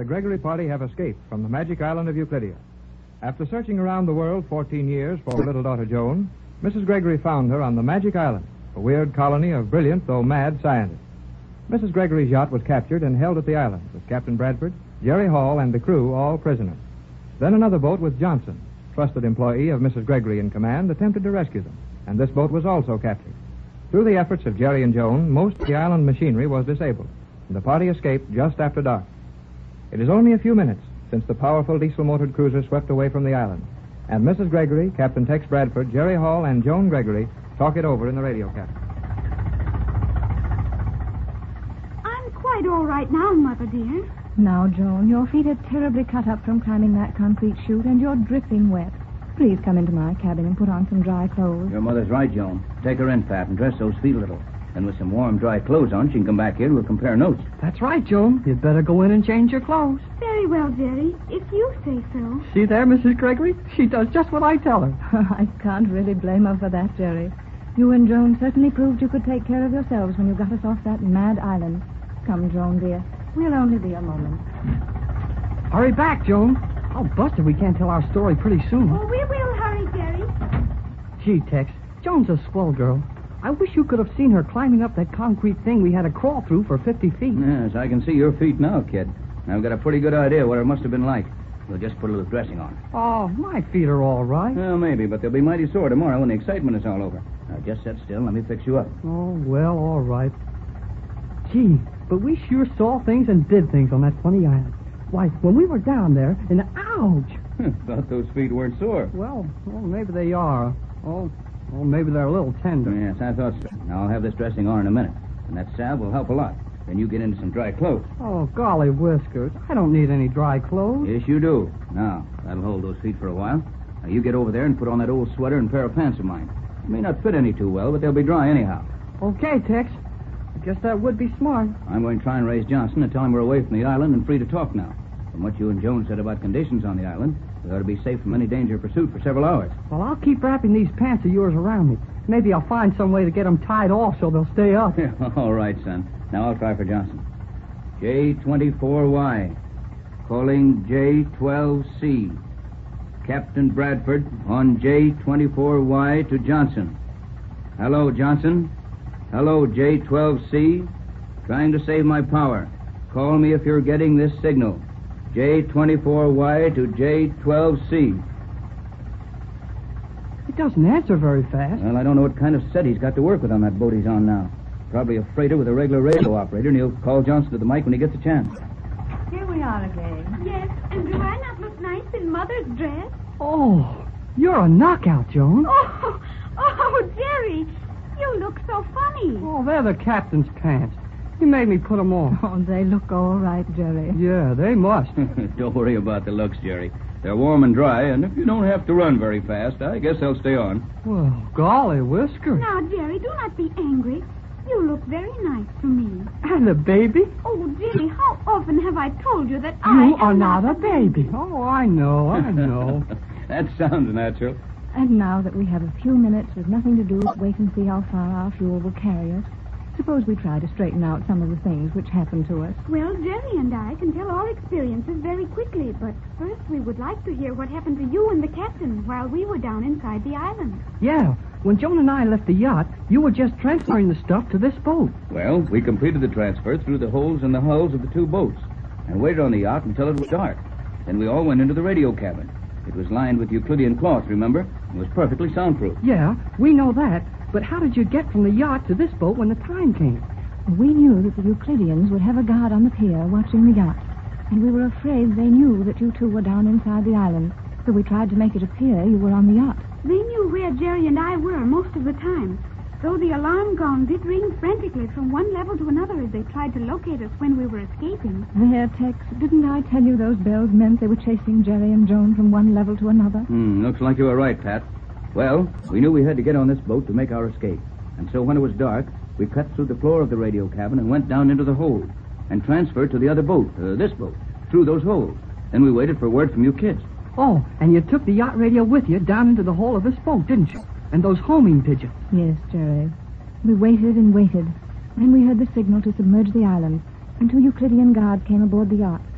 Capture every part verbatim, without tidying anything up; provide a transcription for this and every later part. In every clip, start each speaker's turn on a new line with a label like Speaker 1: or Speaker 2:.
Speaker 1: the Gregory party have escaped from the magic island of Euclidia. After searching around the world fourteen years for her little daughter Joan, Missus Gregory found her on the magic island, a weird colony of brilliant though mad scientists. Missus Gregory's yacht was captured and held at the island with Captain Bradford, Jerry Hall, and the crew all prisoners. Then another boat with Johnson, trusted employee of Missus Gregory in command, attempted to rescue them, and this boat was also captured. Through the efforts of Jerry and Joan, most of the island machinery was disabled, and the party escaped just after dark. It is only a few minutes since the powerful diesel-motored cruiser swept away from the island, and Missus Gregory, Captain Tex Bradford, Jerry Hall, and Joan Gregory talk it over in the radio cabin.
Speaker 2: I'm quite all right now, Mother dear.
Speaker 3: Now, Joan, your feet are terribly cut up from climbing that concrete chute, and you're dripping wet. Please come into my cabin and put on some dry clothes.
Speaker 4: Your mother's right, Joan. Take her in, Pat, and dress those feet a little. Then with some warm, dry clothes on, she can come back here and we'll compare notes.
Speaker 5: That's right, Joan. You'd better go in and change your clothes.
Speaker 2: Very well, Jerry, if you say so.
Speaker 5: See there, Missus Gregory? She does just what I tell her.
Speaker 3: I can't really blame her for that, Jerry. You and Joan certainly proved you could take care of yourselves when you got us off that mad island. Come, Joan, dear. We'll only be a moment.
Speaker 5: Hurry back, Joan. Oh, Buster, we can't tell our story pretty soon.
Speaker 2: Oh, we will hurry, Jerry.
Speaker 5: Gee, Tex, Joan's a swell girl. I wish you could have seen her climbing up that concrete thing we had to crawl through for fifty feet.
Speaker 4: Yes, I can see your feet now, kid. I've got a pretty good idea what it must have been like. We'll just put a little dressing on.
Speaker 5: Oh, my feet are all right.
Speaker 4: Well, maybe, but they'll be mighty sore tomorrow when the excitement is all over. Now, just sit still and let me fix you up.
Speaker 5: Oh, well, all right. Gee, but we sure saw things and did things on that funny island. Why, when we were down there, and ouch!
Speaker 4: Thought those feet weren't sore.
Speaker 5: Well, well, maybe they are. Oh, well, maybe they're a little tender.
Speaker 4: Yes, I thought so. Now, I'll have this dressing on in a minute, and that salve will help a lot. Then you get into some dry clothes.
Speaker 5: Oh, golly whiskers. I don't need any dry clothes.
Speaker 4: Yes, you do. Now, that'll hold those feet for a while. Now, you get over there and put on that old sweater and pair of pants of mine. They may not fit any too well, but they'll be dry anyhow.
Speaker 5: Okay, Tex. I guess that would be smart.
Speaker 4: I'm going to try and raise Johnson and tell him we're away from the island and free to talk now. From what you and Joan said about conditions on the island, we ought to be safe from any danger of pursuit for several hours.
Speaker 5: Well, I'll keep wrapping these pants of yours around me. Maybe I'll find some way to get them tied off so they'll stay up.
Speaker 4: All right, son. Now I'll try for Johnson. J twenty-four Y. Calling J twelve C. Captain Bradford on J twenty-four Y to Johnson. Hello, Johnson. Hello, J twelve C. Trying to save my power. Call me if you're getting this signal. J twenty-four Y to J twelve C.
Speaker 5: He doesn't answer very fast.
Speaker 4: Well, I don't know what kind of set he's got to work with on that boat he's on now. Probably a freighter with a regular radio operator, and he'll call Johnson to the mic when he gets a chance.
Speaker 3: Here we are again.
Speaker 2: Yes, and do I not look nice in Mother's dress?
Speaker 5: Oh, you're a knockout, Joan.
Speaker 2: Oh, oh, Jerry, you look so funny.
Speaker 5: Oh, they're the captain's pants. You made me put them on.
Speaker 3: Oh, they look all right, Jerry.
Speaker 5: Yeah, they must.
Speaker 4: Don't worry about the looks, Jerry. They're warm and dry, and if you don't have to run very fast, I guess they'll stay on.
Speaker 5: Well, golly whiskers.
Speaker 2: Now, Jerry, do not be angry. You look very nice to me.
Speaker 5: And a baby?
Speaker 2: Oh, Jerry, how often have I told you that
Speaker 5: You
Speaker 2: I
Speaker 5: are
Speaker 2: am
Speaker 5: not a baby. Oh, I know, I know.
Speaker 4: That sounds natural.
Speaker 3: And now that we have a few minutes with nothing to do but wait and see how far our fuel will carry us, suppose we try to straighten out some of the things which happened to us.
Speaker 2: Well, Jerry and I can tell our experiences very quickly, but first we would like to hear what happened to you and the captain while we were down inside the island.
Speaker 5: Yeah, when Joan and I left the yacht, you were just transferring the stuff to this boat.
Speaker 4: Well, we completed the transfer through the holes in the hulls of the two boats and waited on the yacht until it was dark. Then we all went into the radio cabin. It was lined with Euclidean cloth, remember? It was perfectly soundproof.
Speaker 5: Yeah, we know that. But how did you get from the yacht to this boat when the time came?
Speaker 3: We knew that the Euclideans would have a guard on the pier watching the yacht, and we were afraid they knew that you two were down inside the island, so we tried to make it appear you were on the yacht.
Speaker 2: They knew where Jerry and I were most of the time, though the alarm gong did ring frantically from one level to another as they tried to locate us when we were escaping.
Speaker 3: There, Tex, didn't I tell you those bells meant they were chasing Jerry and Joan from one level to another?
Speaker 4: Hmm, looks like you were right, Pat. Well, we knew we had to get on this boat to make our escape. And so when it was dark, we cut through the floor of the radio cabin and went down into the hold and transferred to the other boat, uh, this boat, through those holes. Then we waited for word from you kids.
Speaker 5: Oh, and you took the yacht radio with you down into the hold of this boat, didn't you? And those homing pigeons.
Speaker 3: Yes, Jerry. We waited and waited. Then we heard the signal to submerge the island, and two Euclidean guards came aboard the yacht.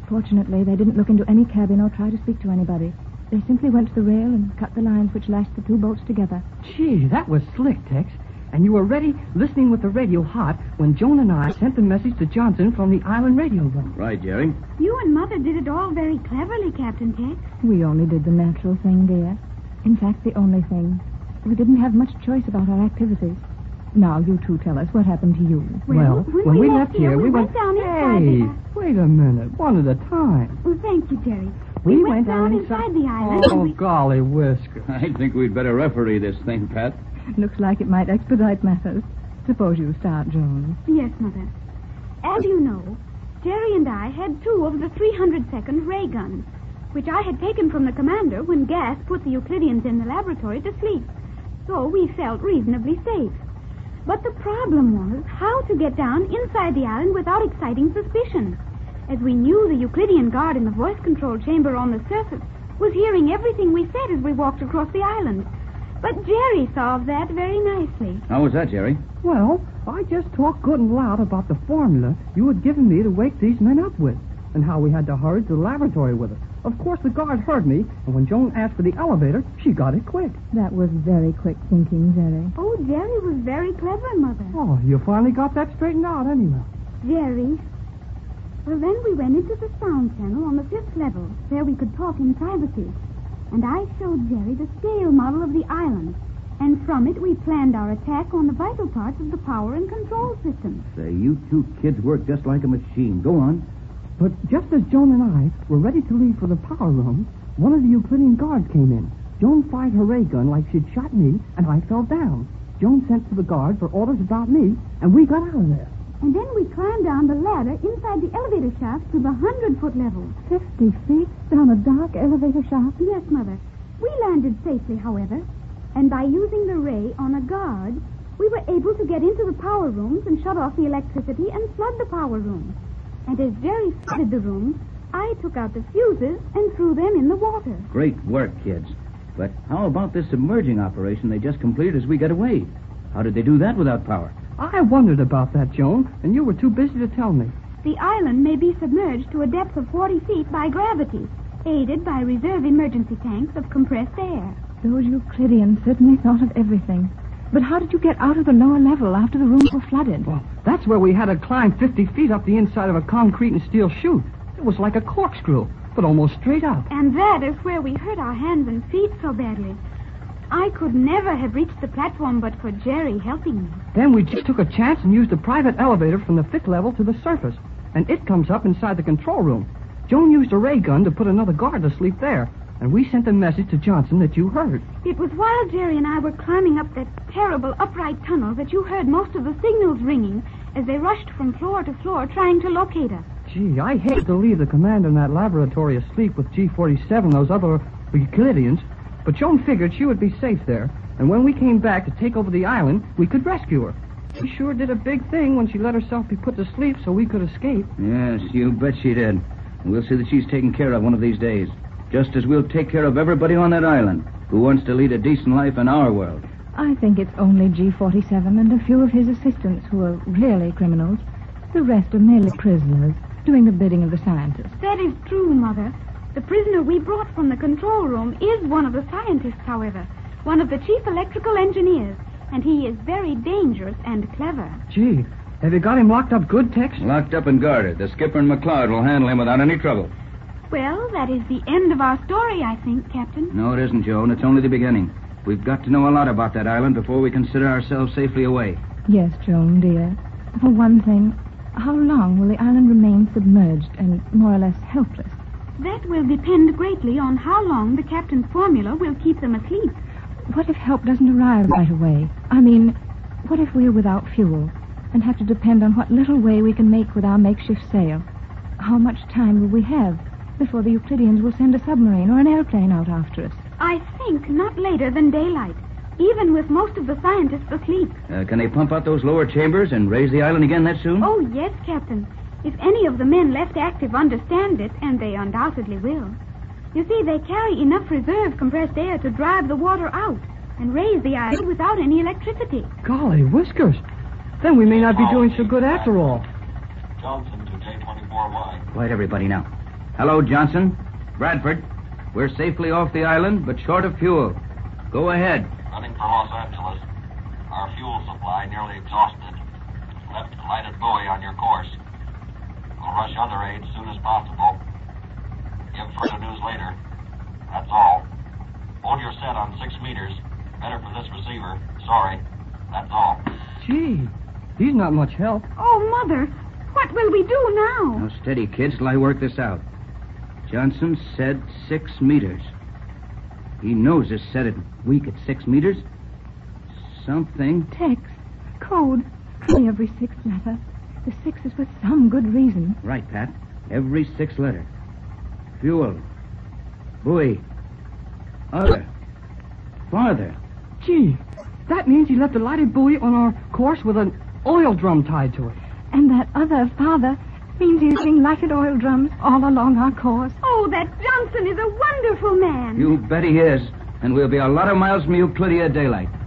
Speaker 3: Fortunately, they didn't look into any cabin or try to speak to anybody. They simply went to the rail and cut the lines which lashed the two boats together.
Speaker 5: Gee, that was slick, Tex. And you were ready, listening with the radio hot, when Joan and I sent the message to Johnson from the island radio room.
Speaker 4: Right, Jerry.
Speaker 2: You and Mother did it all very cleverly, Captain Tex.
Speaker 3: We only did the natural thing, dear. In fact, the only thing. We didn't have much choice about our activities. Now, you two tell us what happened to you.
Speaker 5: Well,
Speaker 2: when,
Speaker 5: when
Speaker 2: we,
Speaker 5: we
Speaker 2: left,
Speaker 5: left here,
Speaker 2: we,
Speaker 5: we
Speaker 2: went,
Speaker 5: went...
Speaker 2: down inside
Speaker 5: Hey,
Speaker 2: the...
Speaker 5: wait a minute. One at a time.
Speaker 2: Oh, thank you, Jerry.
Speaker 5: We,
Speaker 2: We,
Speaker 5: went,
Speaker 2: went down
Speaker 5: inside...
Speaker 2: inside the island.
Speaker 5: Oh,
Speaker 2: and we...
Speaker 5: golly whiskers.
Speaker 4: I think we'd better referee this thing, Pat.
Speaker 3: Looks like it might expedite matters. Suppose you start, Joan.
Speaker 2: Yes, Mother. As you know, Jerry and I had two of the three hundred second ray guns, which I had taken from the commander when Gas put the Euclideans in the laboratory to sleep. So we felt reasonably safe. But the problem was how to get down inside the island without exciting suspicion, as we knew the Euclidean guard in the voice control chamber on the surface was hearing everything we said as we walked across the island. But Jerry solved that very nicely.
Speaker 4: How was that, Jerry?
Speaker 5: Well, I just talked good and loud about the formula you had given me to wake these men up with, and how we had to hurry to the laboratory with it. Of course, the guard heard me, and when Joan asked for the elevator, she got it quick.
Speaker 3: That was very quick thinking, Jerry.
Speaker 2: Oh, Jerry was very clever, Mother.
Speaker 5: Oh, you finally got that straightened out anyway.
Speaker 2: Jerry. Well, then we went into the sound channel on the fifth level, where we could talk in privacy. And I showed Jerry the scale model of the island. And from it, we planned our attack on the vital parts of the power and control system.
Speaker 4: Say, you two kids work just like a machine. Go on.
Speaker 5: But just as Joan and I were ready to leave for the power room, one of the Euclidean guards came in. Joan fired her ray gun like she'd shot me, and I fell down. Joan sent to the guard for orders about me, and we got out of there.
Speaker 2: And then we climbed down the ladder inside the elevator shaft to the hundred-foot level.
Speaker 3: Fifty feet down a dark elevator shaft?
Speaker 2: Yes, Mother. We landed safely, however. And by using the ray on a guard, we were able to get into the power rooms and shut off the electricity and flood the power rooms. And as Jerry flooded the rooms, I took out the fuses and threw them in the water.
Speaker 4: Great work, kids. But how about this submerging operation they just completed as we got away? How did they do that without power?
Speaker 5: I wondered about that, Joan, and you were too busy to tell me.
Speaker 2: The island may be submerged to a depth of forty feet by gravity, aided by reserve emergency tanks of compressed air.
Speaker 3: Those Euclideans certainly thought of everything. But how did you get out of the lower level after the rooms were flooded?
Speaker 5: Well, that's where we had to climb fifty feet up the inside of a concrete and steel chute. It was like a corkscrew, but almost straight up.
Speaker 2: And that is where we hurt our hands and feet so badly. I could never have reached the platform but for Jerry helping me.
Speaker 5: Then we just took a chance and used a private elevator from the fifth level to the surface, and it comes up inside the control room. Joan used a ray gun to put another guard to sleep there, and we sent a message to Johnson that you heard.
Speaker 2: It was while Jerry and I were climbing up that terrible upright tunnel that you heard most of the signals ringing as they rushed from floor to floor trying to locate us.
Speaker 5: Gee, I hate to leave the commander in that laboratory asleep with G forty-seven, those other Euclideans, but Joan figured she would be safe there, and when we came back to take over the island, we could rescue her. She sure did a big thing when she let herself be put to sleep so we could escape.
Speaker 4: Yes, you bet she did. And we'll see that she's taken care of one of these days. Just as we'll take care of everybody on that island who wants to lead a decent life in our world.
Speaker 3: I think it's only G forty-seven and a few of his assistants who are really criminals. The rest are merely prisoners, doing the bidding of the scientists.
Speaker 2: That is true, Mother. The prisoner we brought from the control room is one of the scientists, however. One of the chief electrical engineers. And he is very dangerous and clever.
Speaker 5: Gee, have you got him locked up good, Tex?
Speaker 4: Locked up and guarded. The skipper and McLeod will handle him without any trouble.
Speaker 2: Well, that is the end of our story, I think, Captain.
Speaker 4: No, it isn't, Joan. It's only the beginning. We've got to know a lot about that island before we consider ourselves safely away.
Speaker 3: Yes, Joan, dear. For one thing, how long will the island remain submerged and more or less helpless?
Speaker 2: That will depend greatly on how long the captain's formula will keep them asleep.
Speaker 3: What if help doesn't arrive right away? I mean, what if we're without fuel and have to depend on what little way we can make with our makeshift sail? How much time will we have before the Euclideans will send a submarine or an airplane out after us?
Speaker 2: I think not later than daylight, even with most of the scientists asleep.
Speaker 4: Uh, can they pump out those lower chambers and raise the island again that soon?
Speaker 2: Oh, yes, Captain. If any of the men left active understand it, and they undoubtedly will. You see, they carry enough reserve compressed air to drive the water out and raise the island without any electricity.
Speaker 5: Golly whiskers. Then we may not be doing so good after all.
Speaker 6: Johnson to J twenty-four Y.
Speaker 4: Quiet, everybody, now. Hello, Johnson. Bradford. We're safely off the island, but short of fuel. Go ahead.
Speaker 6: Running for Los Angeles. Our fuel supply nearly exhausted. Left lighted buoy on your course. We'll rush other aid as soon as possible. Give further news later. That's all. Hold your set on six meters. Better for this receiver. Sorry. That's all.
Speaker 5: Gee, he's not much help.
Speaker 2: Oh, Mother, what will we do now?
Speaker 4: Now, steady, kids, till I work this out. Johnson said six meters. He knows this set it weak at six meters. Something.
Speaker 3: Text. Code. Every sixth letter. The six is with some good reason.
Speaker 4: Right, Pat. Every sixth letter. Fuel. Buoy. Other. Farther.
Speaker 5: Gee, that means he left a lighted buoy on our course with an oil drum tied to it.
Speaker 3: And that other father means he's being lighted oil drums all along our course.
Speaker 2: Oh, that Johnson is a wonderful man.
Speaker 4: You bet he is. And we'll be a lot of miles from Euclidia daylight.